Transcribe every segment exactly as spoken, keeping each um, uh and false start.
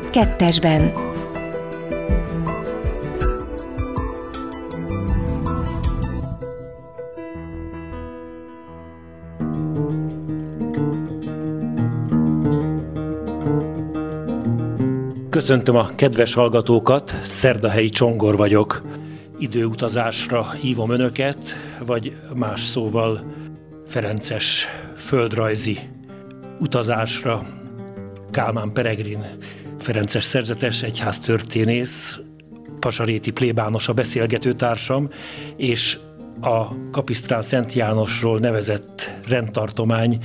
Kettesben. Köszöntöm a kedves hallgatókat, Szerdahelyi Csongor vagyok. Időutazásra hívom önöket, vagy más szóval ferences földrajzi utazásra. Kálmán Peregrin, ferences szerzetes, egyháztörténész, pasaréti plébános a beszélgetőtársam, és a Kapisztrán Szent Jánosról nevezett rendtartomány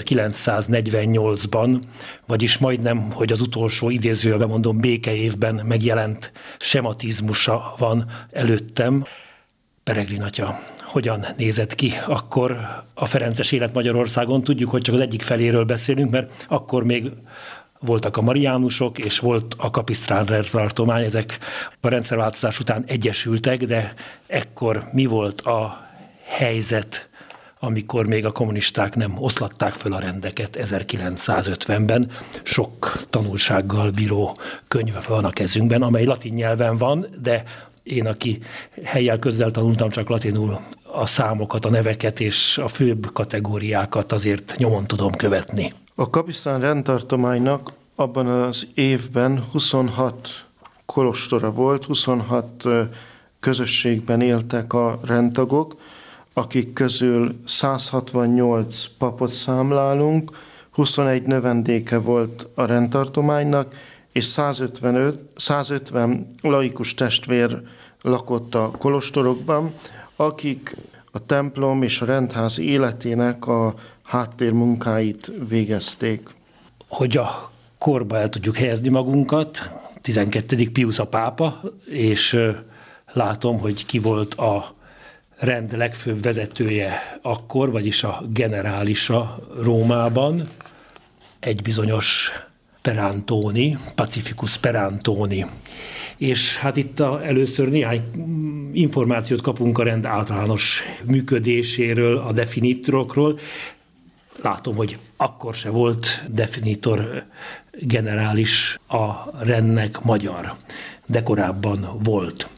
ezerkilencszáznegyvennyolcban, vagyis majdnem, hogy az utolsó idézőjelben mondom békeévben megjelent sematizmusa van előttem. Peregrin atya, hogyan nézett ki akkor a ferences élet Magyarországon? Tudjuk, hogy csak az egyik feléről beszélünk, mert akkor még voltak a mariánusok, és volt a Kapisztrán rendtartomány, ezek a rendszerváltozás után egyesültek, de ekkor mi volt a helyzet, amikor még a kommunisták nem oszlatták föl a rendeket ezerkilencszázötvenben. Sok tanulsággal bíró könyv van a kezünkben, amely latin nyelven van, de én, aki helyjel közel tanultam, csak latinul a számokat, a neveket és a főbb kategóriákat azért nyomon tudom követni. A Kapisztrán rendtartománynak abban az évben huszonhat kolostora volt, huszonhat közösségben éltek a rendtagok, akik közül száz hatvannyolc papot számlálunk, huszonegy növendéke volt a rendtartománynak, és százötvenöt, százötven laikus testvér lakott a kolostorokban, akik a templom és a rendház életének a háttérmunkáit végezték. Hogy a korba el tudjuk helyezni magunkat, tizenkettedik Piusz a pápa, és látom, hogy ki volt a rend legfőbb vezetője akkor, vagyis a generálisa Rómában, egy bizonyos Perantoni, Pacificus Perantoni. És hát itt a, először néhány információt kapunk a rend általános működéséről, a definitorokról. Látom, hogy akkor se volt definitor generális a rendnek magyar, de korábban volt.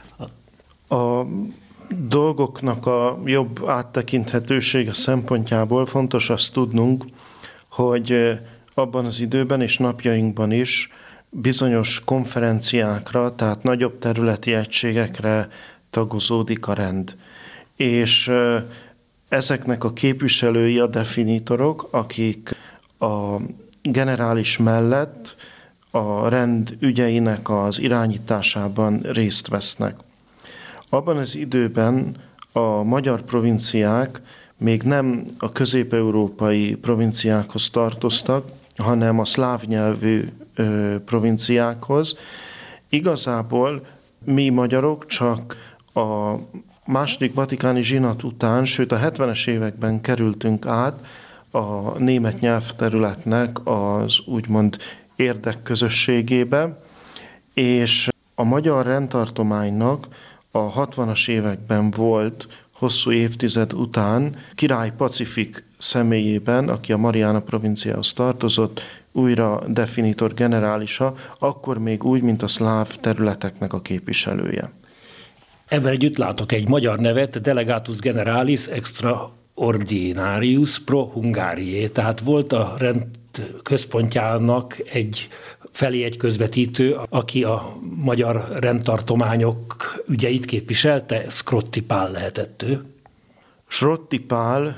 A dolgoknak a jobb áttekinthetősége szempontjából fontos azt tudnunk, hogy abban az időben és napjainkban is bizonyos konferenciákra, tehát nagyobb területi egységekre tagozódik a rend. És ezeknek a képviselői a definitorok, akik a generális mellett a rend ügyeinek az irányításában részt vesznek. Abban az időben a magyar provinciák még nem a közép-európai provinciákhoz tartoztak, hanem a szláv nyelvű ö, provinciákhoz. Igazából mi magyarok csak a második vatikáni zsinat után, sőt a hetvenes években kerültünk át a német nyelvterületnek az úgymond érdekközösségébe, és a magyar rendtartománynak a hatvanas években volt hosszú évtized után király Pacifik személyében, aki a Mariana provinciához tartozott, újra definitor generálisa, akkor még úgy, mint a szláv területeknek a képviselője. Ebben együtt látok egy magyar nevet, Delegatus Generalis Extraordinarius pro Hungariae, tehát volt a rend központjának egy felé egy közvetítő, aki a magyar rendtartományok ügyeit képviselte, Skrotti Pál lehetett ő. Skrotti Pál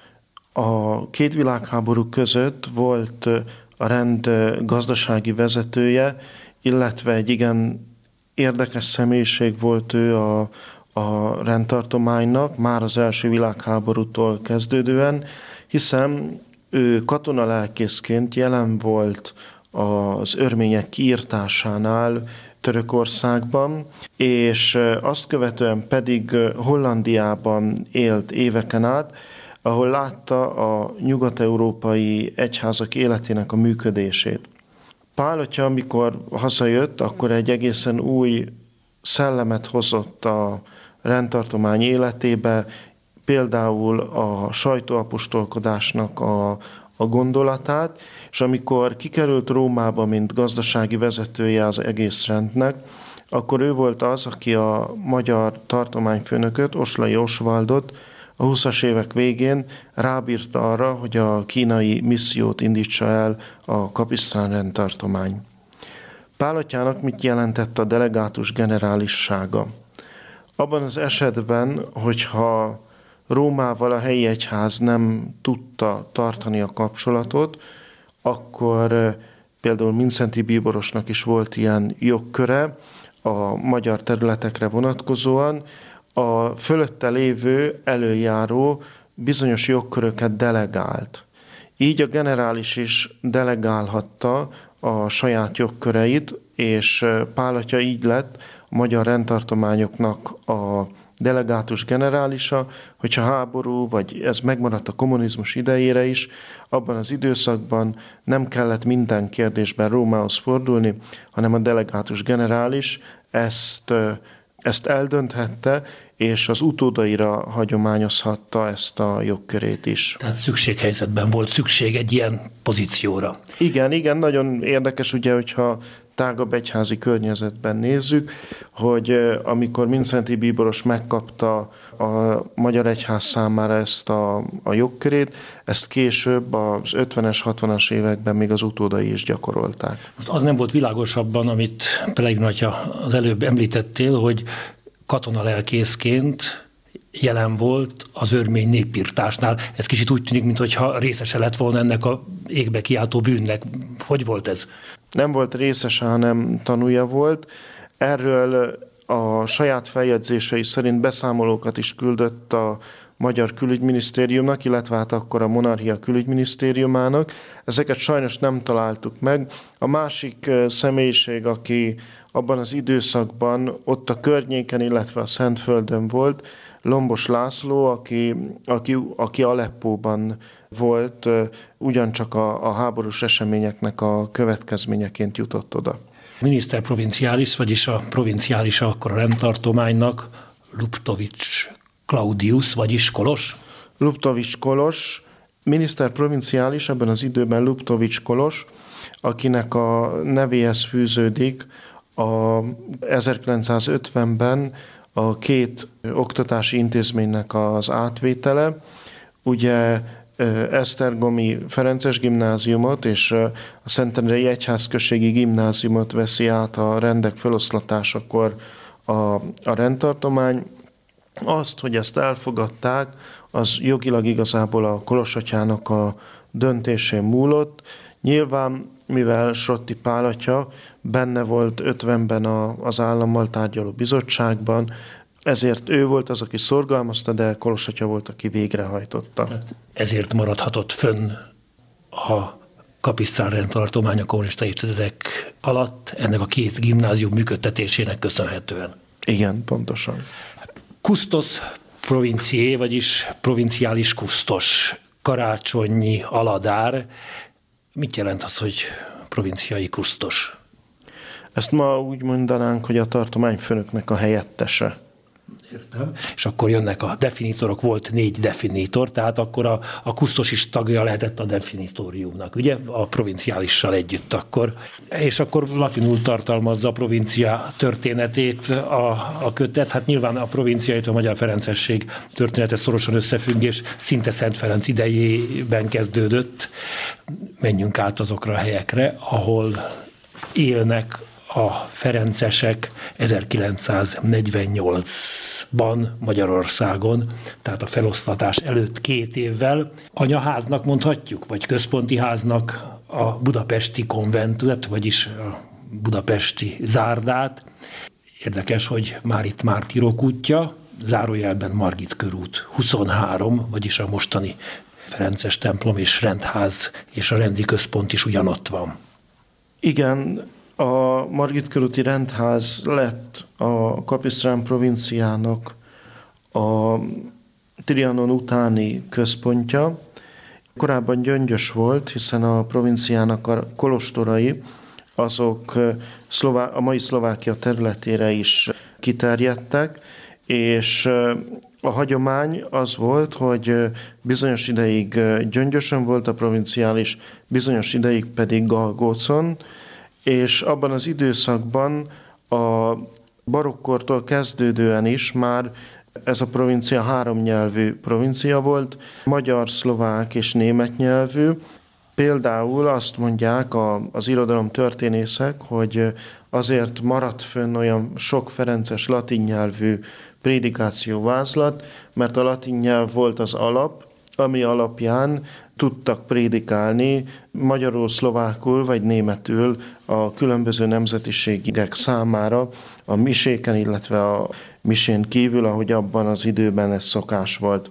a két világháború között volt a rend gazdasági vezetője, illetve egy igen érdekes személyiség volt ő a, a rendtartománynak, már az első világháborútól kezdődően, hiszen ő katonalelkészként jelen volt az örmények kiirtásánál Törökországban, és azt követően pedig Hollandiában élt éveken át, ahol látta a nyugat-európai egyházak életének a működését. Pál atya, amikor hazajött, akkor egy egészen új szellemet hozott a rendtartomány életébe, például a sajtóapostolkodásnak a, a gondolatát, és amikor kikerült Rómába, mint gazdasági vezetője az egész rendnek, akkor ő volt az, aki a magyar tartományfőnököt, Oslay Oswaldot a huszas évek végén rábírta arra, hogy a kínai missziót indítsa el a Kapisztrán rendtartomány. Pál atyának mit jelentett a delegátus generálissága? Abban az esetben, hogyha Rómával a helyi egyház nem tudta tartani a kapcsolatot, akkor például Mindszenty bíborosnak is volt ilyen jogköre a magyar területekre vonatkozóan, a fölötte lévő előjáró bizonyos jogköröket delegált. Így a generális is delegálhatta a saját jogköreit, és Pál atya így lett a magyar rendtartományoknak a delegátus generálisa, hogyha háború, vagy ez megmaradt a kommunizmus idejére is, abban az időszakban nem kellett minden kérdésben Rómához fordulni, hanem a delegátus generális ezt, ezt eldönthette, és az utódaira hagyományozhatta ezt a jogkörét is. Tehát szükséghelyzetben volt szükség egy ilyen pozícióra. Igen, igen, nagyon érdekes, ugye, hogyha tágabb egyházi környezetben nézzük, hogy amikor Mindszenty bíboros megkapta a magyar egyház számára ezt a, a jogkörét, ezt később az ötvenes, hatvanas években még az utódai is gyakorolták. Most az nem volt világosabban, amit Pellegrini atya az előbb említettél, hogy katonalelkészként jelen volt az örmény népirtásnál. Ez kicsit úgy tűnik, mintha részese lett volna ennek a égbe kiáltó bűnnek. Hogy volt ez? Nem volt részese, hanem tanúja volt. Erről a saját feljegyzései szerint beszámolókat is küldött a Magyar Külügyminisztériumnak, illetve hát akkor a Monarchia Külügyminisztériumának. Ezeket sajnos nem találtuk meg. A másik személyiség, aki abban az időszakban ott a környéken, illetve a Szentföldön volt, Lombos László, aki, aki, aki Aleppóban volt, ugyancsak a, a háborús eseményeknek a következményeként jutott oda. Miniszter provinciális, vagyis a provinciális akkor a rendtartománynak Luptovics Claudius, vagyis Kolos? Luptovics Kolos, miniszter provinciális ebben az időben Luptovics Kolos, akinek a nevéhez fűződik a ezerkilencszázötvenben a két oktatási intézménynek az átvétele. Ugye Esztergomi Ferences gimnáziumot és a Szentendrei Egyházközségi gimnáziumot veszi át a rendek feloszlatásakor a, a rendtartomány. Azt, hogy ezt elfogadták, az jogilag igazából a Kolos atyának a döntésén múlott. Nyilván, mivel Srotti Pál atya benne volt ötvenben az állammal tárgyaló bizottságban, ezért ő volt az, aki szorgalmazta, de Kolos atya volt, aki végrehajtotta. Ezért maradhatott fönn a Kapisztrán rendtartomány a kommunista évtizedek alatt ennek a két gimnázium működtetésének köszönhetően. Igen, pontosan. Kustos provincié, vagyis provinciális kusztos, karácsonyi aladár. Mit jelent az, hogy provinciai kusztos? Ezt ma úgy mondanánk, hogy a tartományfőnöknek a helyettese. Értem. És akkor jönnek a definitorok, volt négy definitor, tehát akkor a, a kusztos is tagja lehetett a definitóriumnak, ugye? A provinciálissal együtt akkor. És akkor latinul tartalmazza a provincia történetét a, a kötet. Hát nyilván a provincia, illetve a Magyar Ferencesség története szorosan összefüggés, szinte Szent Ferenc idejében kezdődött. Menjünk át azokra a helyekre, ahol élnek a ferencesek ezerkilencszáznegyvennyolcban Magyarországon, tehát a feloszlatás előtt két évvel. Anyaháznak mondhatjuk, vagy központi háznak a budapesti konventumet, vagyis a budapesti zárdát. Érdekes, hogy már itt Mártírok útja, zárójelben Margit körút huszonhárom, vagyis a mostani ferences templom és rendház és a rendi központ is ugyanott van. Igen, a Margit körúti rendház lett a Kapisztrán provinciának a Trianon utáni központja. Korábban Gyöngyös volt, hiszen a provinciának a kolostorai azok a mai Szlovákia területére is kiterjedtek, és A hagyomány az volt, hogy bizonyos ideig Gyöngyösön volt a provinciális, bizonyos ideig pedig Galgócon, és abban az időszakban a barokkortól kezdődően is már ez a provincia háromnyelvű provincia volt, magyar, szlovák és német nyelvű. Például azt mondják az irodalom történészek, hogy azért maradt fönn olyan sok ferences latin nyelvű prédikációvázlat, mert a latin nyelv volt az alap, ami alapján tudtak prédikálni magyarul, szlovákul vagy németül a különböző nemzetiségek számára a miséken, illetve a misén kívül, ahogy abban az időben ez szokás volt.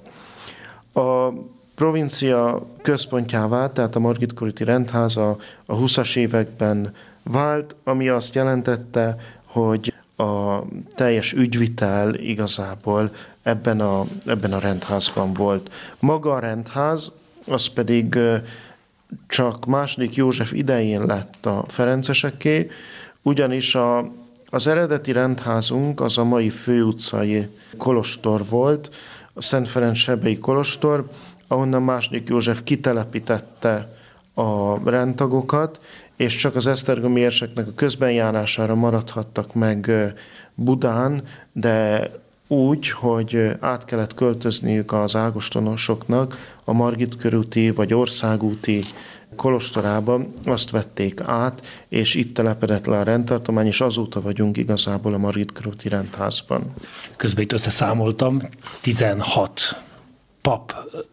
A provincia központjává, tehát a Margit-körúti rendháza a huszas években vált, ami azt jelentette, hogy a teljes ügyvitel igazából ebben a, ebben a rendházban volt. Maga a rendház, az pedig csak második József idején lett a ferenceseké, ugyanis a, az eredeti rendházunk az a mai főutcai kolostor volt, a Szent Ferenc sebei kolostor, ahonnan második József kitelepítette a rendtagokat, és csak az esztergomi érseknek a közbenjárására maradhattak meg Budán, de úgy, hogy át kellett költözniük az ágostonosoknak a Margit-körúti vagy Országúti kolostorában, azt vették át, és itt telepedett le a rendtartomány, és azóta vagyunk igazából a Margit-körúti rendházban. Közben itt összeszámoltam, tizenhat pap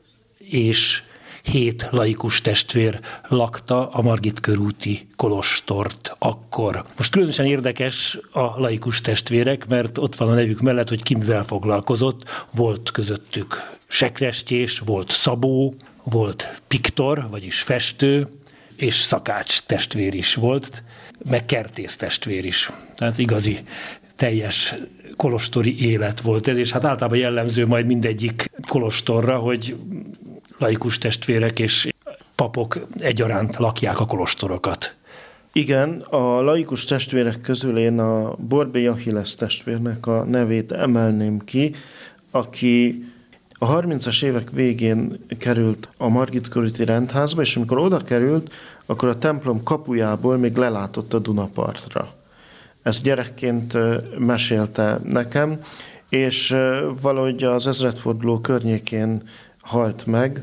és hét laikus testvér lakta a Margit-körúti kolostort akkor. Most különösen érdekes a laikus testvérek, mert ott van a nevük mellett, hogy ki mivel foglalkozott. Volt közöttük sekrestyés, volt szabó, volt piktor, vagyis festő, és szakács testvér is volt, meg kertész testvér is. Tehát igazi, teljes kolostori élet volt ez, és hát általában jellemző majd mindegyik kolostorra, hogy laikus testvérek és papok egyaránt lakják a kolostorokat. Igen, a laikus testvérek közül én a Borbély Achilles testvérnek a nevét emelném ki, aki a harmincas évek végén került a Margit-körúti rendházba, és amikor oda került, akkor a templom kapujából még lelátott a Dunapartra. Ezt gyerekként mesélte nekem, és valahogy az ezredforduló környékén halt meg,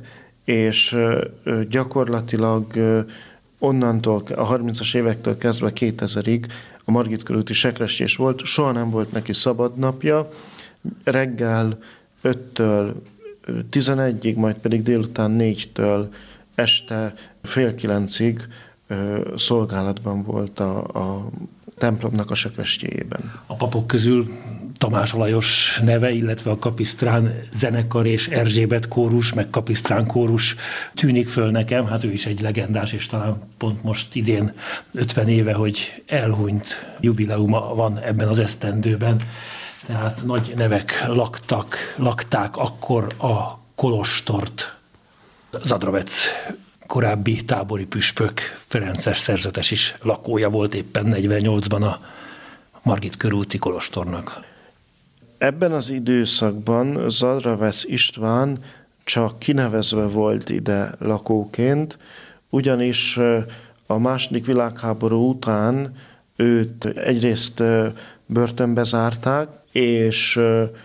és gyakorlatilag onnantól, a harmincas évektől kezdve kétezerig a Margit-körúti sekrestyés volt, soha nem volt neki szabadnapja, reggel öttől tizenegyig, majd pedig délután négytől este fél kilencig szolgálatban volt a, a templomnak a sekrestyéjében. A papok közül Tamás Lajos neve, illetve a Kapisztrán zenekar és Erzsébet kórus, meg Kapisztrán kórus tűnik föl nekem, hát ő is egy legendás, és talán pont most idén ötven éve, hogy elhunyt, jubileuma van ebben az esztendőben. Tehát nagy nevek laktak, lakták akkor a kolostort. Zadravec korábbi tábori püspök, ferences szerzetes is lakója volt éppen negyvennyolcban a Margit-körúti kolostornak. Ebben az időszakban Zadravec István csak kinevezve volt ide lakóként, ugyanis a második világháború után őt egyrészt börtönbe zárták, és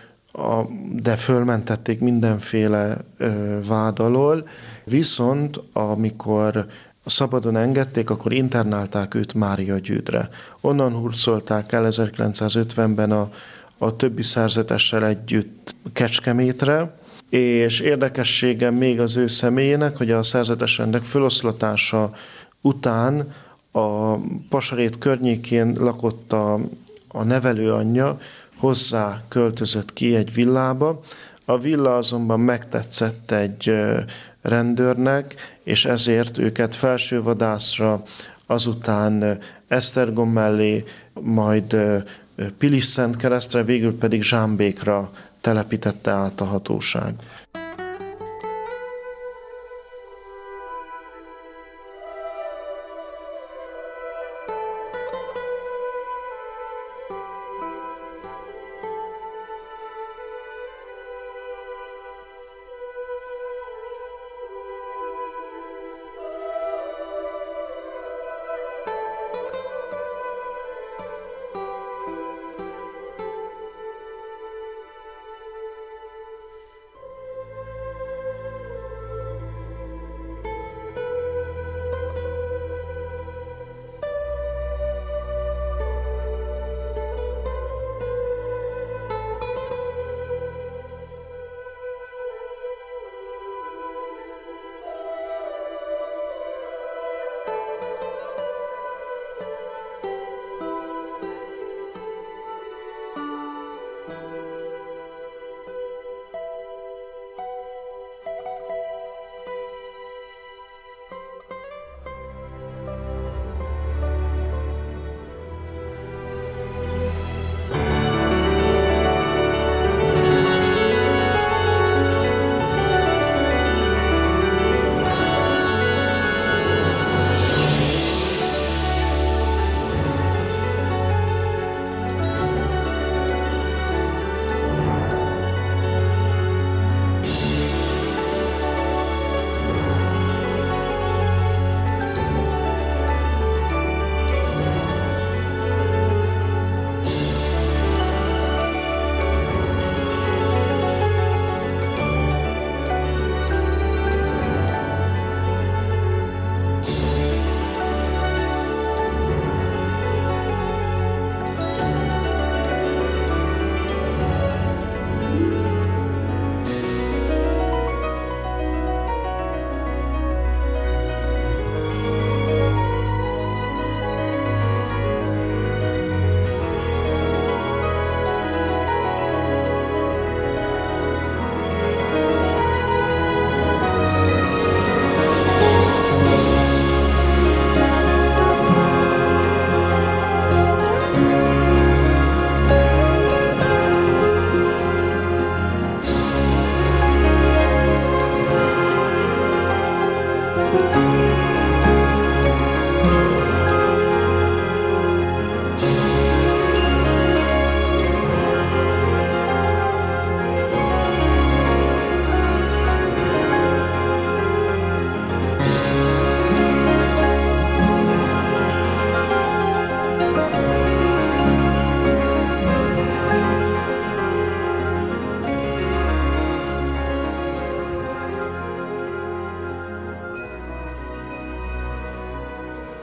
a, de fölmentették mindenféle vád alól, viszont amikor szabadon engedték, akkor internálták őt Máriagyűdre. Onnan hurcolták el ezerkilencszázötvenben a, a többi szerzetessel együtt Kecskemétre, és érdekessége még az ő személyének, hogy a szerzetesrendek feloszlatása után a Pasarét környékén lakott a, a nevelőanyja, hozzá költözött ki egy villába. A villa azonban megtetszett egy rendőrnek, és ezért őket felsővadászra, azután Esztergom mellé, majd Pilis-Szentkeresztre, végül pedig Zsámbékra telepítette át a hatóság.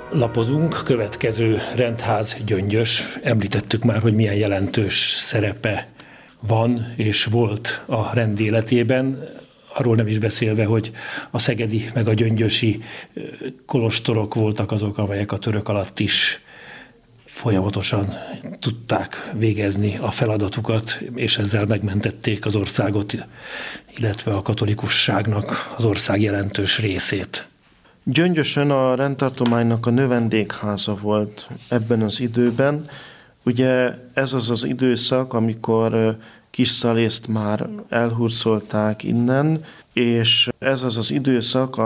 lapozunk. Következő rendház Gyöngyös. Említettük már, hogy milyen jelentős szerepe van és volt a rend életében. Arról nem is beszélve, hogy a szegedi meg a gyöngyösi kolostorok voltak azok, amelyek a török alatt is folyamatosan tudták végezni a feladatukat, és ezzel megmentették az országot, illetve a katolikusságnak az ország jelentős részét. Gyöngyösön a rendtartománynak a növendékháza volt ebben az időben. Ugye ez az az időszak, amikor Kisszalészt már elhurcolták innen, és ez az az időszak,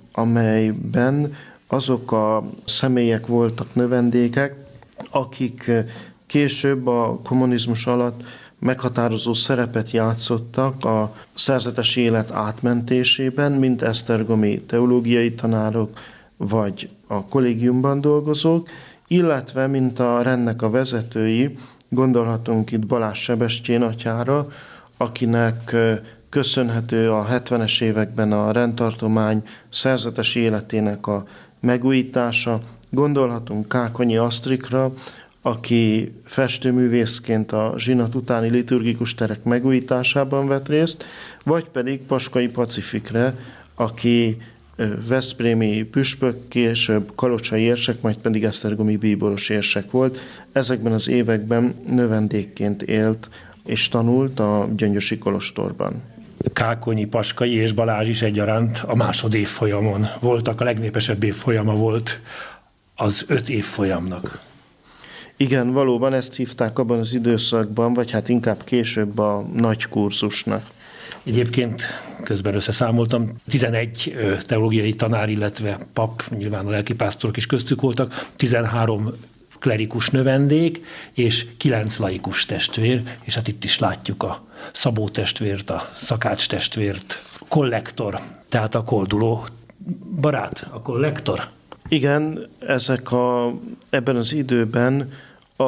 amelyben azok a személyek voltak növendékek, akik később a kommunizmus alatt meghatározó szerepet játszottak a szerzetes élet átmentésében, mint esztergomi teológiai tanárok, vagy a kollégiumban dolgozók, illetve mint a rendnek a vezetői, gondolhatunk itt Balázs Sebestyén atyára, akinek köszönhető a hetvenes években a rendtartomány szerzetes életének a megújítása. Gondolhatunk Kákonyi Asztrikra, aki festőművészként a zsinat utáni liturgikus terek megújításában vett részt, vagy pedig Paskai Pacifikre, aki veszprémi püspök, később kalocsai érsek, majd pedig esztergomi bíboros érsek volt. Ezekben az években növendékként élt és tanult a gyöngyösi kolostorban. Kákonyi, Paskai és Balázs is egyaránt a másodévfolyamon voltak, a legnépesebb évfolyama volt az öt évfolyamnak. Igen, valóban ezt hívták abban az időszakban, vagy hát inkább később a nagy kurzusnak. Egyébként közben összeszámoltam, tizenegy teológiai tanár, illetve pap, nyilván a lelkipásztorok is köztük voltak, tizenhárom klerikus növendék és kilenc laikus testvér, és hát itt is látjuk a Szabó testvért, a Szakács testvért, kollektor, tehát a kolduló barát, a kollektor. Igen, ezek a, ebben az időben a,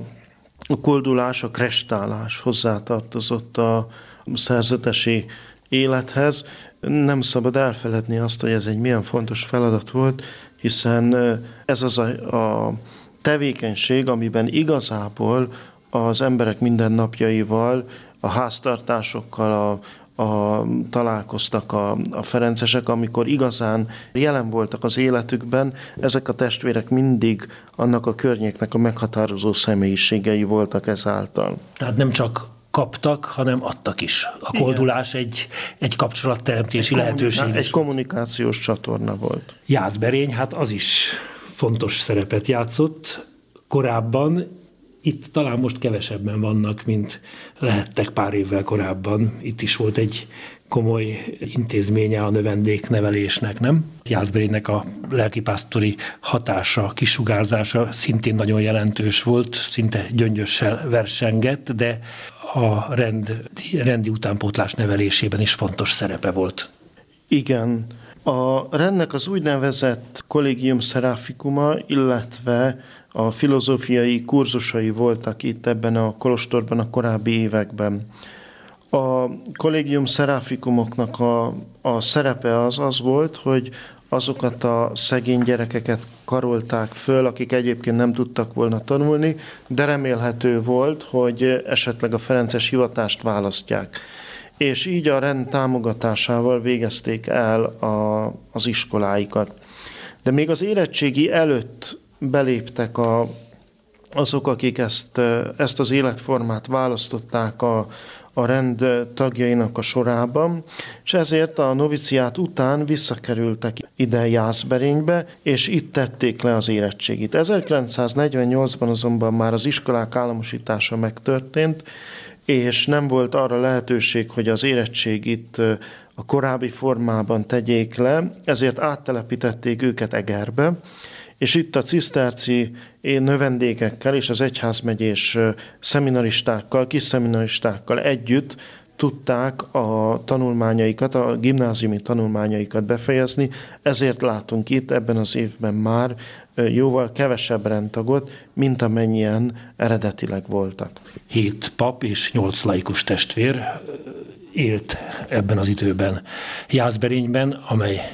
a koldulás, a krestálás hozzátartozott a szerzetesi élethez. Nem szabad elfeledni azt, hogy ez egy milyen fontos feladat volt, hiszen ez az a, a tevékenység, amiben igazából az emberek mindennapjaival, a háztartásokkal, a A, találkoztak a, a ferencesek, amikor igazán jelen voltak az életükben, ezek a testvérek mindig annak a környéknek a meghatározó személyiségei voltak ezáltal. Tehát nem csak kaptak, hanem adtak is. A Igen. koldulás egy, egy kapcsolatteremtési egy lehetőség. Egy is. kommunikációs csatorna volt. Jászberény, hát az is fontos szerepet játszott korábban. Itt talán most kevesebben vannak, mint lehettek pár évvel korábban. Itt is volt egy komoly intézménye a növendéknevelésnek, nem? Jászberénynek a lelkipásztori hatása, kisugárzása szintén nagyon jelentős volt, szinte Gyöngyössel versengett, de a rend, rendi utánpótlás nevelésében is fontos szerepe volt. Igen. A rendnek az úgynevezett Collegium Seraphicuma, illetve a filozófiai kurzusai voltak itt ebben a kolostorban a korábbi években. A Collegium Seraphicumoknak a, a szerepe az az volt, hogy azokat a szegény gyerekeket karolták föl, akik egyébként nem tudtak volna tanulni, de remélhető volt, hogy esetleg a ferences hivatást választják. És így a rend támogatásával végezték el a, az iskoláikat. De még az érettségi előtt beléptek a, azok, akik ezt, ezt az életformát választották a, a rend tagjainak a sorában, és ezért a noviciát után visszakerültek ide Jászberénybe, és itt tették le az érettségit. ezerkilencszáznegyvennyolcban azonban már az iskolák államosítása megtörtént, és nem volt arra lehetőség, hogy az érettségit a korábbi formában tegyék le, ezért áttelepítették őket Egerbe, és itt a ciszterci növendékekkel és az egyházmegyés szeminaristákkal, kis szeminaristákkal együtt tudták a tanulmányaikat, a gimnáziumi tanulmányaikat befejezni, ezért látunk itt ebben az évben már jóval kevesebb rendtagot, mint amennyien eredetileg voltak. Hét pap és nyolc laikus testvér élt ebben az időben Jászberényben, amely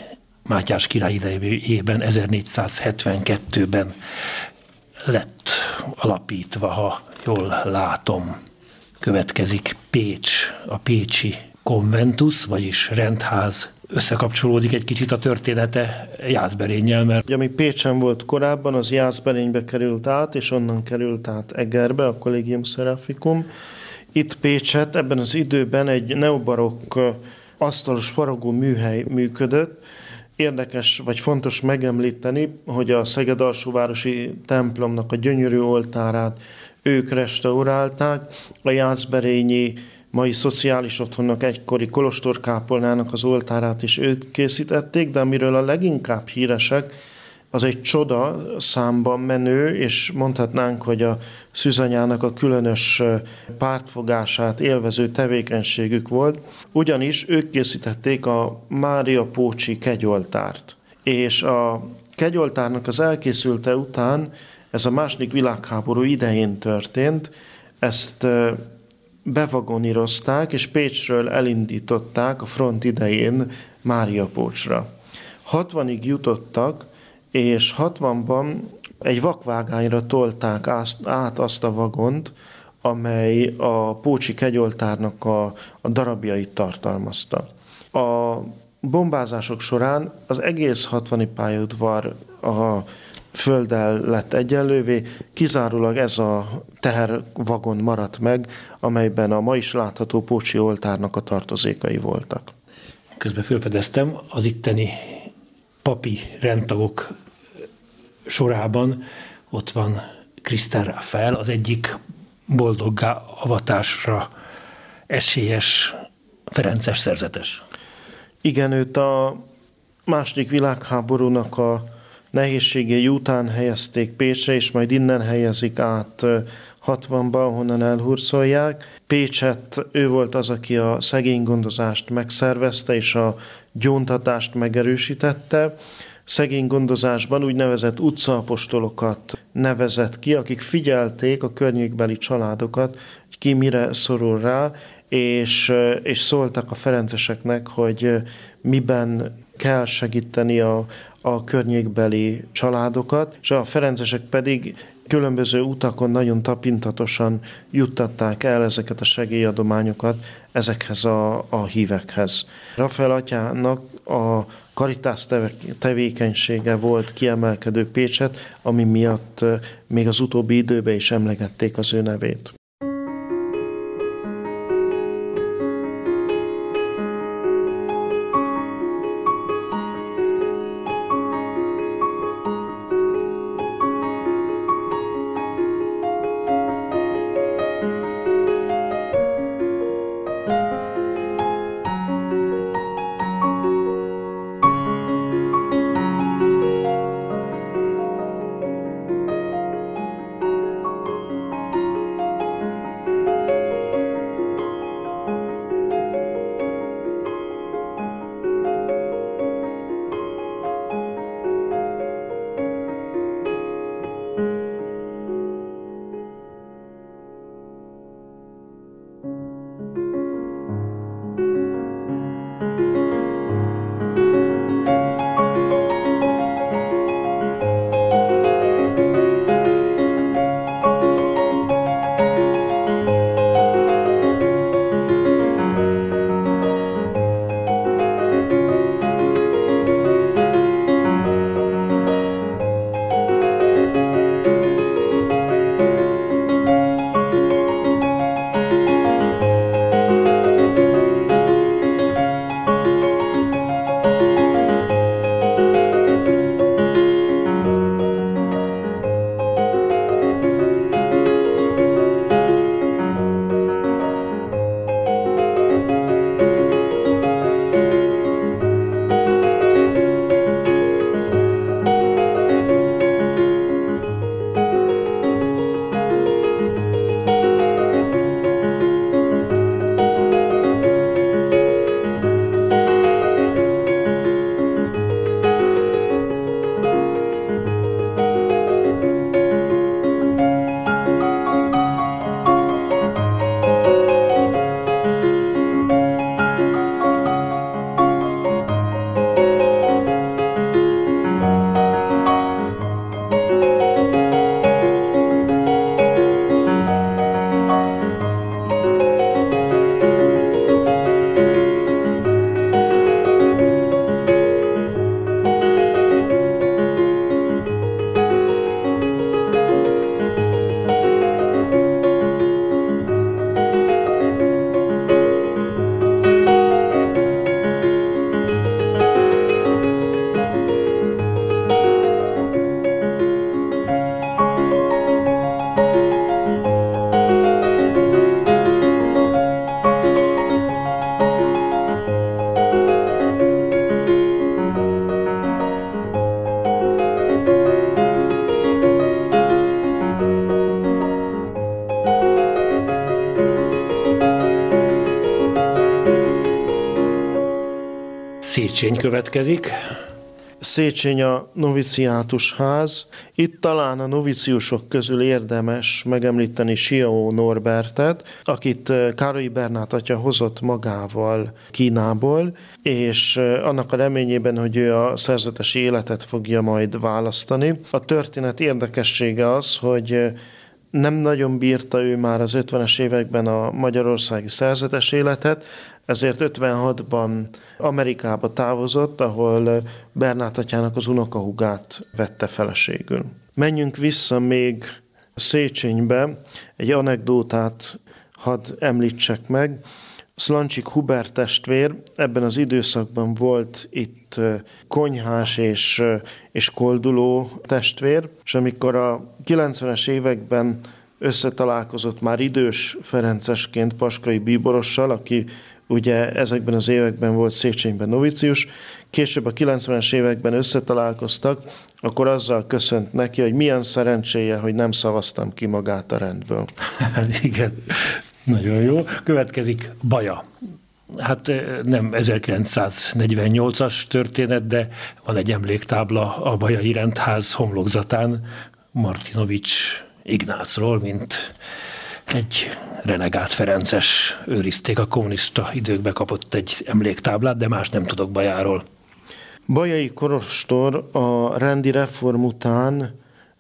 Mátyás király idejében, ezernégyszázhetvenkettőben lett alapítva, ha jól látom. Következik Pécs, a pécsi konventus, vagyis rendház. Összekapcsolódik egy kicsit a története Jászberénnyel, mert... Ami Pécsen volt korábban, az Jászberénybe került át, és onnan került át Egerbe, a Collegium Seraphicum. Itt Pécset ebben az időben egy neobarokk asztalos faragó műhely működött. Érdekes, vagy fontos megemlíteni, hogy a Szeged-alsóvárosi templomnak a gyönyörű oltárát ők restaurálták, a jászberényi mai szociális otthonnak egykori kolostorkápolnának az oltárát is ők készítették, de amiről a leginkább híresek, az egy csoda számban menő, és mondhatnánk, hogy a szűzanyának a különös pártfogását élvező tevékenységük volt, ugyanis ők készítették a Mária Pócsi kegyoltárt. És a kegyoltárnak az elkészülte után, ez a második világháború idején történt, ezt bevagonírozták, és Pécsről elindították a front idején Máriapócsra. hatvanig jutottak, és hatvanban egy vakvágányra tolták át azt a vagont, amely a pócsi kegyoltárnak a, a darabjait tartalmazta. A bombázások során az egész hatvani pályaudvar a földdel lett egyenlővé, kizárólag ez a tehervagon maradt meg, amelyben a ma is látható pócsi oltárnak a tartozékai voltak. Közben felfedeztem, az itteni papi rendtagok sorában ott van Krisztán Ráfael, az egyik boldoggá avatásra esélyes ferences szerzetes. Igen, őt a második világháborúnak a nehézségei után helyezték Pécsre, és majd innen helyezik át hatvanban, honnan elhurcolják. Pécset ő volt az, aki a szegénygondozást megszervezte, és a gyóntatást megerősítette. Szegénygondozásban úgynevezett utcaapostolokat nevezett ki, akik figyelték a környékbeli családokat, hogy ki mire szorul rá, és, és szóltak a ferenceseknek, hogy miben kell segíteni a, a környékbeli családokat, és a ferencesek pedig különböző utakon nagyon tapintatosan juttatták el ezeket a segélyadományokat ezekhez a, a hívekhez. Rafael atyának a karitász tevékenysége volt kiemelkedő Pécset, ami miatt még az utóbbi időben is emlegették az ő nevét. Széchenyi következik. Széchenyi a noviciátus ház. Itt talán a noviciusok közül érdemes megemlíteni Sioó Norbertet, akit Károlyi Bernát atya hozott magával Kínából, és annak a reményében, hogy ő a szerzetesi életet fogja majd választani. A történet érdekessége az, hogy nem nagyon bírta ő már az ötvenes években a magyarországi szerzetes életet, ezért ötvenhatban Amerikába távozott, ahol Bernát atyának az unokahúgát vette feleségül. Menjünk vissza még Széchenybe, egy anekdótát hadd említsek meg. Szlancsik Hubert testvér ebben az időszakban volt itt konyhás és, és kolduló testvér, és amikor a kilencvenes években összetalálkozott már idős ferencesként Paskai Bíborossal, aki ugye ezekben az években volt Széchenyben novicius, később a kilencvenes években összetalálkoztak, akkor azzal köszönt neki, hogy milyen szerencséje, hogy nem szavaztam ki magát a rendből. Hát igen, nagyon jó. Következik Baja. Hát nem ezerkilencszáznegyvennyolcas történet, de van egy emléktábla a Bajai Rendház homlokzatán Martinovics Ignácról, mint egy renegát ferences, őrizték a kommunista időkbe, kapott egy emléktáblát, de más nem tudok Bajáról. Bajai kolostor a rendi reform után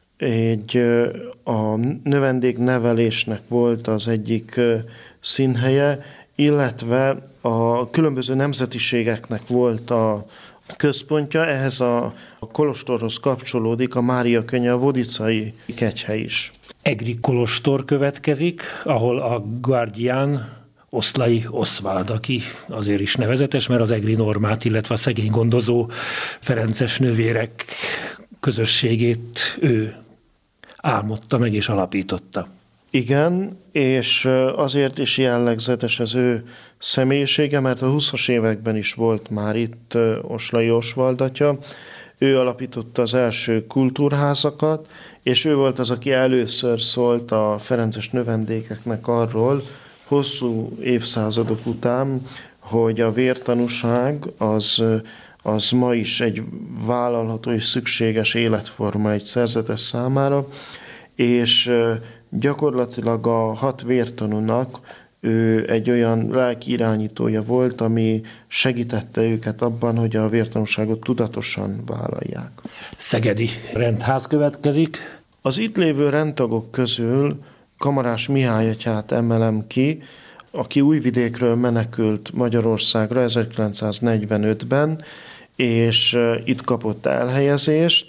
egy, a növendéknevelésnek volt az egyik színhelye, illetve a különböző nemzetiségeknek volt a központja, ehhez a, a kolostorhoz kapcsolódik a Mária könnye, a vodicai kegyhely is. Egri kolostor következik, ahol a guardián Oszlai Oszváld, aki azért is nevezetes, mert az egri normát, illetve a szegény gondozó ferences nővérek közösségét ő álmodta meg és alapította. Igen, és azért is jellegzetes az ő személyisége, mert a huszas években is volt már itt Oszlai Osvald atya. Ő alapította az első kultúrházakat, és ő volt az, aki először szólt a ferences növendékeknek arról, hosszú évszázadok után, hogy a vértanúság az, az ma is egy vállalható és szükséges életforma egy szerzetes számára, és gyakorlatilag a hat vértanúnak ő egy olyan lelki irányítója volt, ami segítette őket abban, hogy a vértanúságot tudatosan vállalják. Szegedi rendház következik. Az itt lévő rendtagok közül Kamarás Mihály atyát emelem ki, aki Újvidékről menekült Magyarországra ezerkilencszáznegyvenötben, és itt kapott elhelyezést,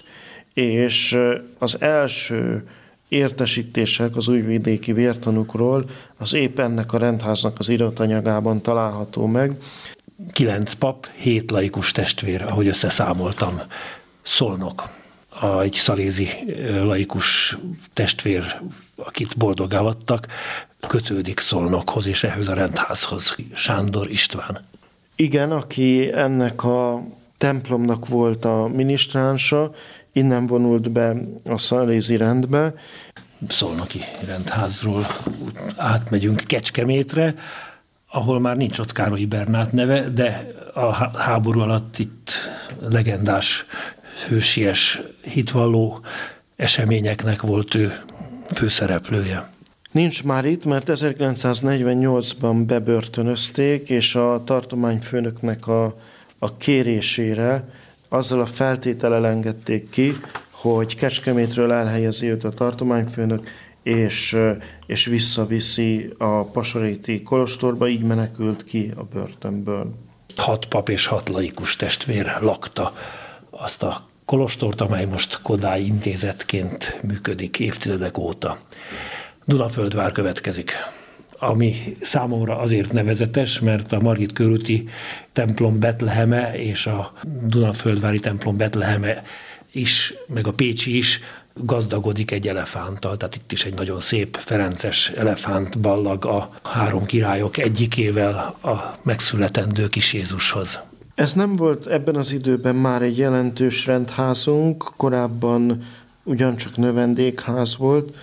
és az első értesítések az újvidéki vértanúkról az épp ennek a rendháznak az iratanyagában található meg. Kilenc pap, hét laikus testvér, ahogy összeszámoltam. Szolnok, a, egy szalézi laikus testvér, akit boldoggá adtak, kötődik Szolnokhoz és ehhez a rendházhoz. Sándor István. Igen, aki ennek a templomnak volt a minisztránsa, innen vonult be a szalézi rendbe. Szolnoki rendházról átmegyünk Kecskemétre, ahol már nincs ott Károlyi Bernát neve, de a háború alatt itt legendás, hősies, hitvalló eseményeknek volt ő főszereplője. Nincs már itt, mert ezerkilencszáznegyvennyolcban bebörtönözték, és a tartományfőnöknek a, a kérésére azzal a feltétellel engedték ki, hogy Kecskemétről elhelyezi őt a tartományfőnök, és, és visszaviszi a pasaréti kolostorba, így menekült ki a börtönből. Hat pap és hat laikus testvér lakta azt a kolostort, amely most Kodály intézetként működik évtizedek óta. Dunaföldvár következik, ami számomra azért nevezetes, mert a Margit körúti templom Betleheme és a Dunaföldvári templom Betleheme is, meg a pécsi is gazdagodik egy elefánttal, tehát itt is egy nagyon szép ferences elefántballag a három királyok egyikével a megszületendő kis Jézushoz. Ez nem volt ebben az időben már egy jelentős rendházunk, korábban ugyancsak növendékház volt,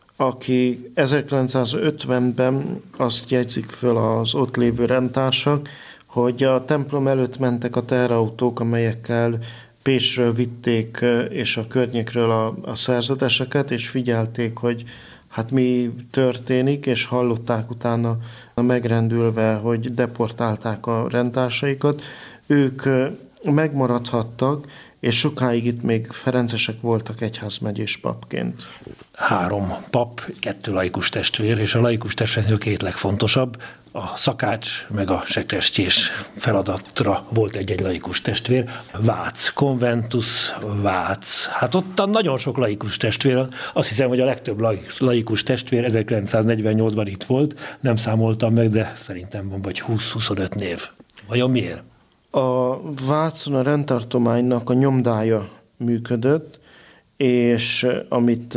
aki ezerkilencszázötvenben azt jegyzik föl az ott lévő rendtársak, hogy a templom előtt mentek a teherautók, amelyekkel Pécsről vitték és a környékről a, a szerzeteseket, és figyelték, hogy hát mi történik, és hallották utána megrendülve, hogy deportálták a rendtársaikat. Ők megmaradhattak, és sokáig itt még ferencesek voltak egyházmegyés papként. Három pap, kettő laikus testvér, és a laikus testvér két legfontosabb. A szakács meg a sekrestjés feladatra volt egy-egy laikus testvér. Vác, Conventus, Vác. Hát ott nagyon sok laikus testvér. Azt hiszem, hogy a legtöbb laikus testvér ezerkilencszáznegyvennyolcban itt volt. Nem számoltam meg, de szerintem van vagy húsz-huszonöt név. Vajon miért? A Vácon a rendtartománynak a nyomdája működött, és amit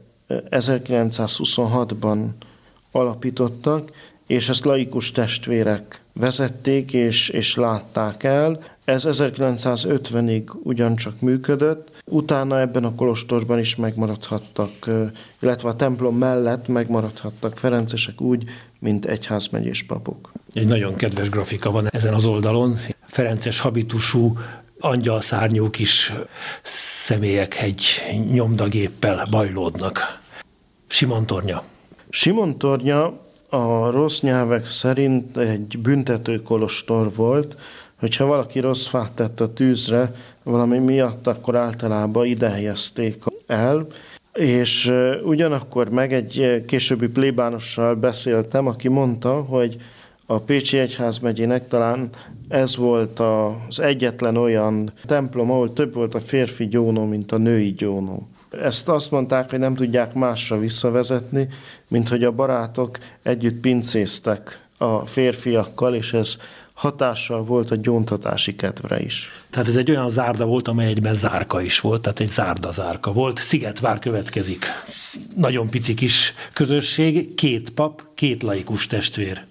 ezerkilencszázhuszonhatban alapítottak, és ezt laikus testvérek vezették és, és látták el. Ez ezerkilencszázötvenig ugyancsak működött, utána ebben a kolostorban is megmaradhattak, illetve a templom mellett megmaradhattak ferencesek úgy, mint egyházmegyés papok. Egy nagyon kedves grafika van ezen az oldalon. Ferences habitusú, angyalszárnyú kis személyek egy nyomdagéppel bajlódnak. Simontornya. Simontornya a rossz nyelvek szerint egy büntető kolostor volt, hogyha valaki rossz fát tett a tűzre valami miatt, akkor általában ide helyezték el, és ugyanakkor meg egy későbbi plébánossal beszéltem, aki mondta, hogy a Pécsi Egyházmegyének talán ez volt az egyetlen olyan templom, ahol több volt a férfi gyónó, mint a női gyónó. Ezt azt mondták, hogy nem tudják másra visszavezetni, mint hogy a barátok együtt pincéztek a férfiakkal, és ez hatással volt a gyóntatási kedvre is. Tehát ez egy olyan zárda volt, amely egyben zárka is volt, tehát egy zárda zárka volt. Szigetvár következik. Nagyon pici kis közösség, két pap, két laikus testvér.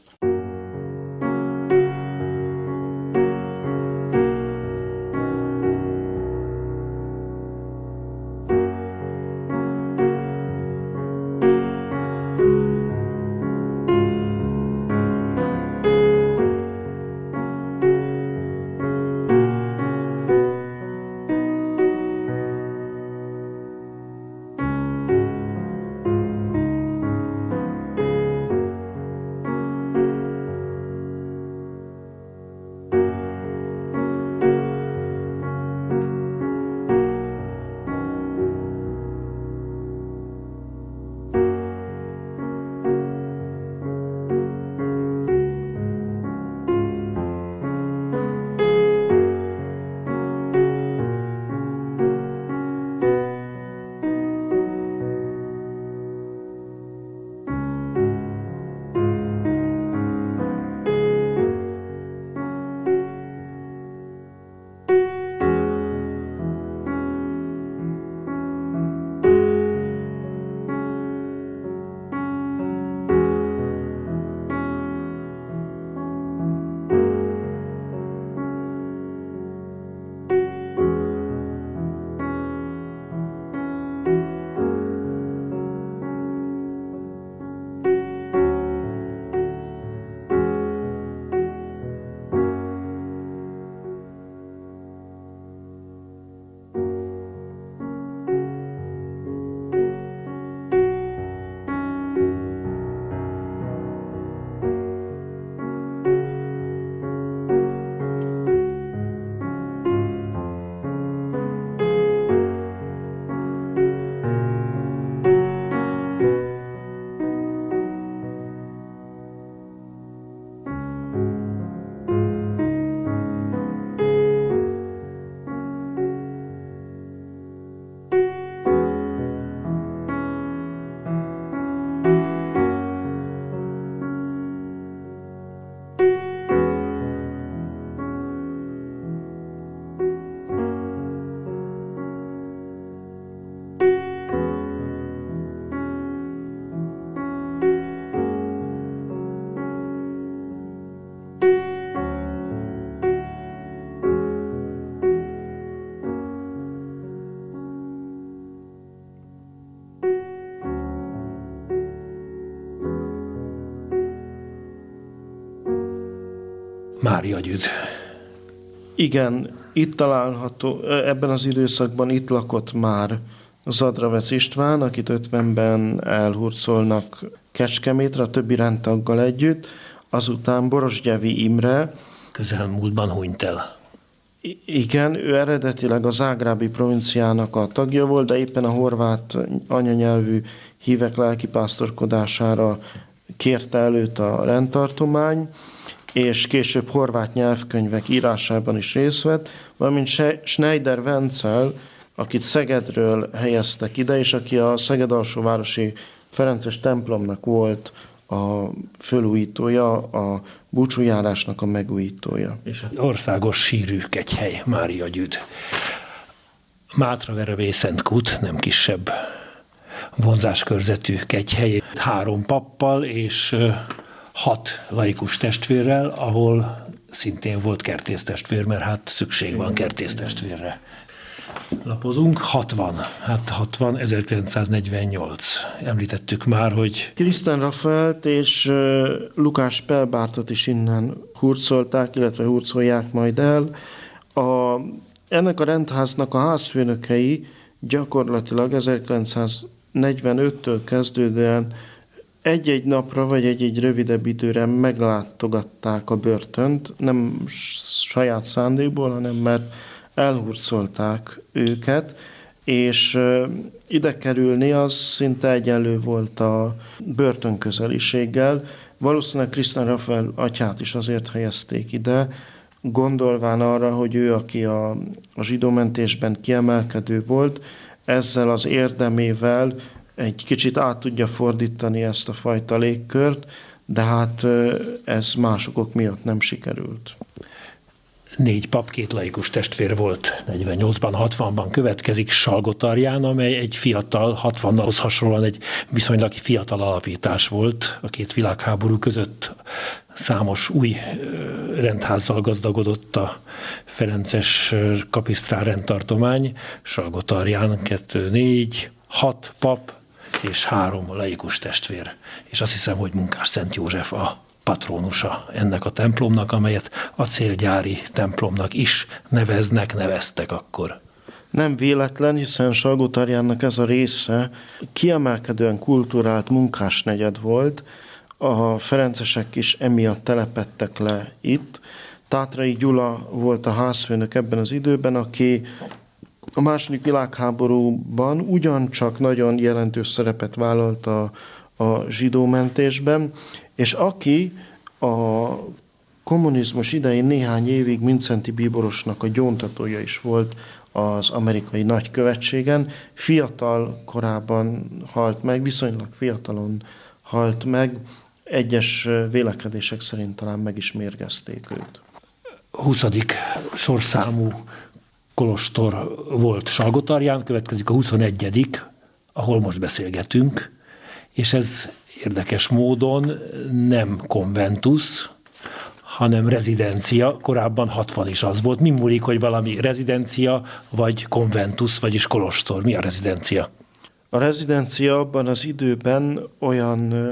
Mária Gyüd. Igen, itt található, ebben az időszakban itt lakott már Zadravec István, akit ötvenben elhurcolnak Kecskemétre, a többi rendtaggal együtt, azután Borosgyevi Imre. Közelmúltban hunyt el. Igen, ő eredetileg a zágrábi provinciának a tagja volt, de éppen a horvát anyanyelvű hívek lelkipásztorkodására kérte előtt a rendtartomány, és később horvát nyelvkönyvek írásában is részt vett, valamint Schneider Vencel, akit Szegedről helyeztek ide, és aki a Szeged alsóvárosi Ferences templomnak volt a fölújítója, a búcsújárásnak a megújítója. És az országos sírű kegyhely, Mária Gyüd. Mátraverevé Szentkút, nem kisebb vonzáskörzetű kegyhely, három pappal és hat laikus testvérrel, ahol szintén volt kertésztestvér, mert hát szükség van kertésztestvérre. Lapozunk, hatvan, hát hatvan, ezerkilencszáznegyvennyolc. Említettük már, hogy... Krisztán Rafaelt és Lukás Pelbártot is innen hurcolták, illetve hurcolják majd el. A, ennek a rendháznak a házfőnökei gyakorlatilag ezerkilencszáznegyvenöttől kezdődően egy-egy napra, vagy egy-egy rövidebb időre meglátogatták a börtönt, nem saját szándékból, hanem mert elhurcolták őket, és ide kerülni az szinte egyenlő volt a börtönközeliséggel. Valószínűleg Krisztán Rafael atyát is azért helyezték ide, gondolván arra, hogy ő, aki a, a zsidómentésben kiemelkedő volt, ezzel az érdemével egy kicsit át tudja fordítani ezt a fajta légkört, de hát ez más okok miatt nem sikerült. Négy pap, két laikus testvér volt negyvennyolcban, hatvanban következik Salgótarján, amely egy fiatal, hatvanhoz hasonlóan egy viszonylag fiatal alapítás volt. A két világháború között számos új rendházzal gazdagodott a ferences kapisztrál rendtartomány. Salgótarján kettő, négy, hat pap és három laikus testvér. És azt hiszem, hogy Munkás Szent József a patrónusa ennek a templomnak, amelyet acélgyári templomnak is neveznek, neveztek akkor. Nem véletlen, hiszen Salgótarjánnak ez a része kiemelkedően kulturált munkásnegyed volt, a ferencesek is emiatt telepedtek le itt. Tátrai Gyula volt a házfőnök ebben az időben, aki a második világháborúban ugyancsak nagyon jelentős szerepet vállalt a, a zsidómentésben, és aki a kommunizmus idején néhány évig Mindszenty bíborosnak a gyóntatója is volt az amerikai nagykövetségen. Fiatal korában halt meg, viszonylag fiatalon halt meg, egyes vélekedések szerint talán meg is mérgezték őt. huszadik sorszámú kolostor volt Salgótarján, következik a huszonegyedik, ahol most beszélgetünk, és ez érdekes módon nem konventus, hanem rezidencia. Korábban hatvan is az volt. Mi múlik, hogy valami rezidencia, vagy konventus, vagyis kolostor? Mi a rezidencia? A rezidencia abban az időben olyan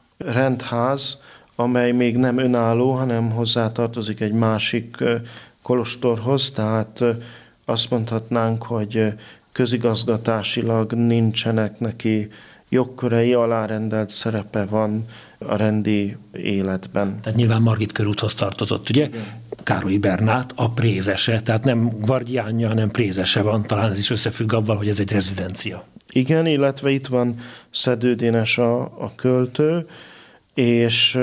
rendház, amely még nem önálló, hanem hozzátartozik egy másik kolostorhoz, tehát azt mondhatnánk, hogy közigazgatásilag nincsenek neki jogkörei, alárendelt szerepe van a rendi életben. Tehát nyilván Margit körúthoz tartozott, ugye? Igen. Károlyi Bernát, a prézese, tehát nem guardiánja, hanem prézese van, talán ez is összefügg avval, hogy ez egy rezidencia. Igen, illetve itt van Szedő Dénes a, a költő, és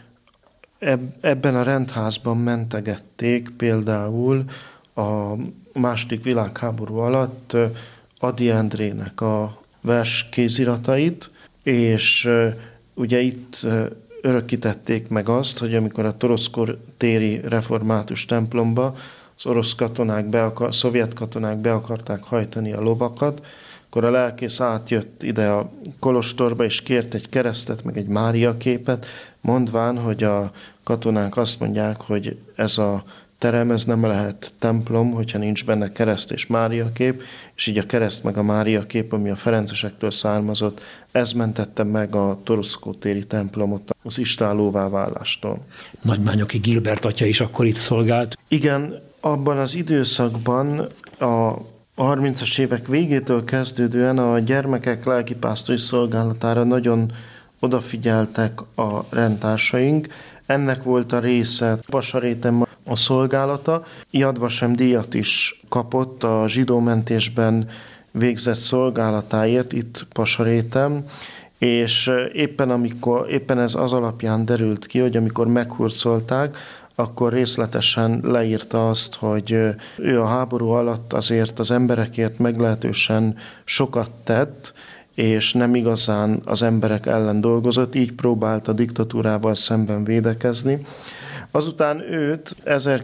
ebben a rendházban mentegették például a második világháború alatt Ady Endrének a vers kéziratait, és ugye itt örökítették meg azt, hogy amikor a Toroszkor téri református templomba az orosz katonák, be akar, szovjet katonák be akarták hajtani a lovakat, akkor a lelkész átjött ide a kolostorba, és kért egy keresztet, meg egy Mária képet, mondván, hogy a katonák azt mondják, hogy ez a terem, ez nem lehet templom, hogyha nincs benne kereszt és Mária kép, és így a kereszt meg a Mária kép, ami a ferencesektől származott, ez mentette meg a Toruszkó téri templomot az istállóvá válástól. Nagymányoki Gilbert atya is akkor itt szolgált. Igen, abban az időszakban a harmincas évek végétől kezdődően a gyermekek lelkipásztori szolgálatára nagyon odafigyeltek a rendtársaink. Ennek volt a része Pasaréten a szolgálata. Yad Vashem díjat is kapott a zsidó mentésben végzett szolgálatáért itt Pasaréten, és éppen, amikor, éppen ez az alapján derült ki, hogy amikor meghurcolták, akkor részletesen leírta azt, hogy ő a háború alatt azért az emberekért meglehetősen sokat tett, és nem igazán az emberek ellen dolgozott, így próbált a diktatúrával szemben védekezni. Azután őt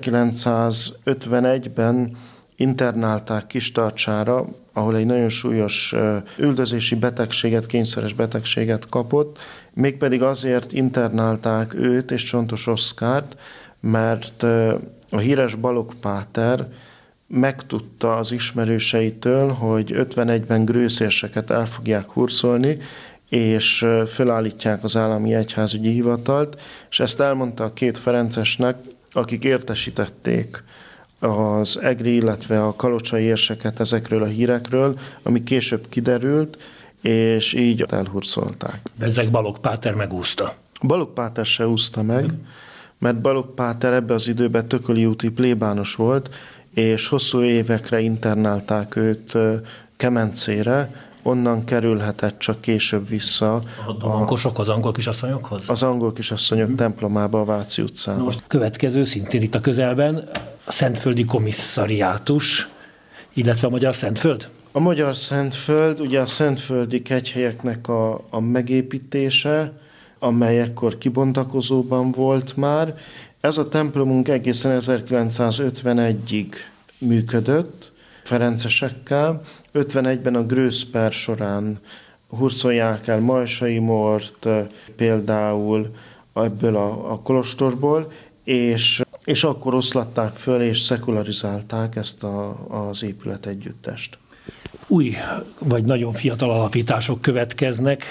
ezerkilencszázötvenegyben internálták Kistarcsára, ahol egy nagyon súlyos üldözési betegséget, kényszeres betegséget kapott, mégpedig azért internálták őt és Csontos Oszkárt, mert a híres Balogh páter megtudta az ismerőseitől, hogy ötvenegyben grőszérseket el fogják hurcolni, és felállítják az állami egyházügyi hivatalt, és ezt elmondta a két ferencesnek, akik értesítették az egri, illetve a kalocsai érseket ezekről a hírekről, ami később kiderült, és így elhurcolták. Ezek Balogh páter megúszta. Balogh páter se úszta meg, mert Balogh páter ebbe az időben tököli úti plébános volt, és hosszú évekre internálták őt Kemencére, onnan kerülhetett csak később vissza a domonkosok, az angol kisasszonyokhoz? Az angol kisasszonyok hmm. templomába a Váci utcában. Na most következő, szintén itt a közelben, a Szentföldi Komisszariátus, illetve a Magyar Szentföld? A Magyar Szentföld, ugye a szentföldi kegyhelyeknek a, a megépítése, amely ekkor kibontakozóban volt már. Ez a templomunk egészen ezerkilencszázötvenegyig működött ferencesekkel. ötvenegyben a grőszper során hurcolják el Majsai Mort például ebből a, a kolostorból, és, és akkor oszlatták föl és szekularizálták ezt a, az épület együttest. Új vagy nagyon fiatal alapítások következnek.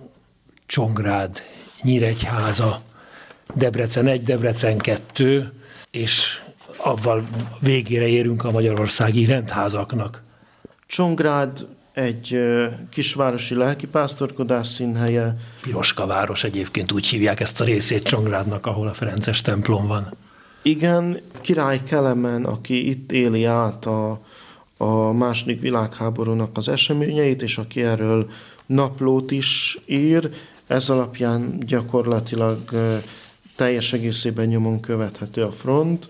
Csongrád, Nyíregyháza, Debrecen egy, Debrecen kettő, és avval végére érünk a magyarországi rendházaknak. Csongrád egy kisvárosi lelkipásztorkodás színhelye. Piroska város, egyébként úgy hívják ezt a részét Csongrádnak, ahol a ferences templom van. Igen, Király Kelemen, aki itt éli át a, a második világháborúnak az eseményeit, és aki erről naplót is ír, ez alapján gyakorlatilag teljes egészében nyomon követhető a front.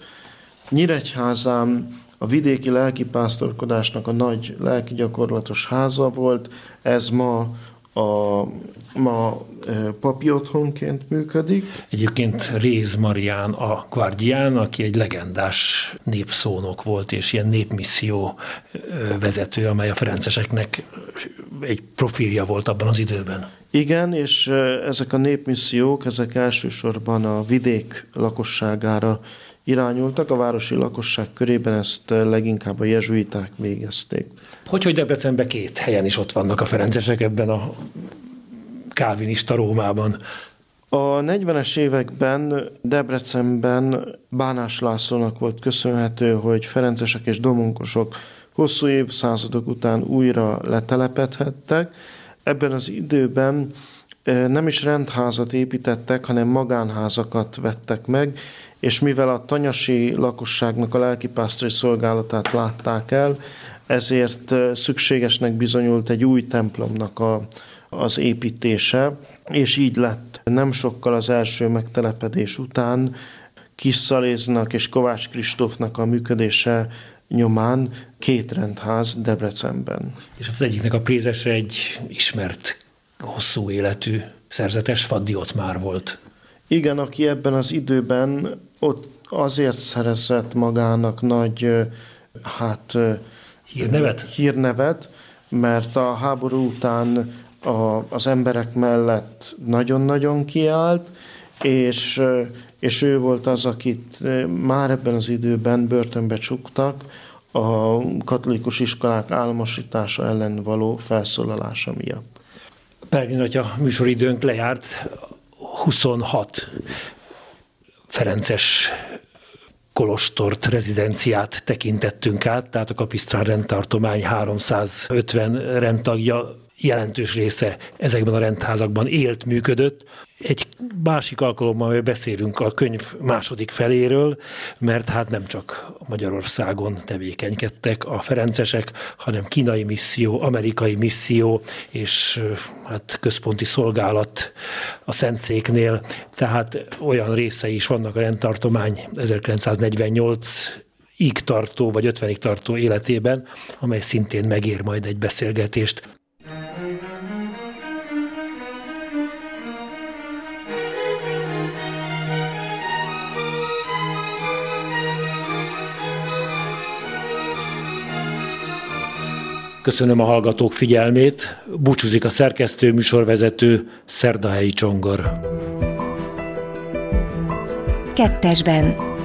Nyíregyházán a vidéki lelkipásztorkodásnak a nagy lelkigyakorlatos háza volt, ez ma a ma papi otthonként működik. Egyébként Réz Marián a Guardián, aki egy legendás népszónok volt, és ilyen népmisszió vezető, amely a ferenceseknek egy profilja volt abban az időben. Igen, és ezek a népmissziók, ezek elsősorban a vidék lakosságára irányultak, a városi lakosság körében ezt leginkább a jezsuiták végezték. Hogy, hogy Debrecenben két helyen is ott vannak a ferencesek ebben a kálvinista Rómában? A negyvenes években Debrecenben Bánás Lászlónak volt köszönhető, hogy ferencesek és domonkosok hosszú évszázadok után újra letelepedhettek. Ebben az időben nem is rendházat építettek, hanem magánházakat vettek meg, és mivel a tanyasi lakosságnak a lelkipásztori szolgálatát látták el, ezért szükségesnek bizonyult egy új templomnak a, az építése, és így lett nem sokkal az első megtelepedés után Kis Szaléznak és Kovács Kristófnak a működése nyomán két rendház Debrecenben. És az egyiknek a prézese egy ismert, hosszú életű szerzetes, Faddi Ottmár volt. Igen, aki ebben az időben ott azért szerezett magának nagy hát, hírnevet? hírnevet, mert a háború után a, az emberek mellett nagyon-nagyon kiállt, és, és ő volt az, akit már ebben az időben börtönbe csuktak a katolikus iskolák államosítása ellen való felszólalása miatt. Peregrin atya, műsoridőnk lejárt, huszonhat ferences kolostort, rezidenciát tekintettünk át, tehát a Kapisztrán rendtartomány háromszázötven rendtagja jelentős része ezekben a rendházakban élt, működött. Egy másik alkalommal beszélünk a könyv második feléről, mert hát nem csak Magyarországon tevékenykedtek a ferencesek, hanem kínai misszió, amerikai misszió és hát központi szolgálat a Szentszéknél. Tehát olyan részei is vannak a rendtartomány ezerkilencszáznegyvennyolcig tartó vagy ötvenig tartó életében, amely szintén megér majd egy beszélgetést. Köszönöm a hallgatók figyelmét, búcsúzik a szerkesztő, műsorvezető, Szerdahelyi Csongor. Kettesben.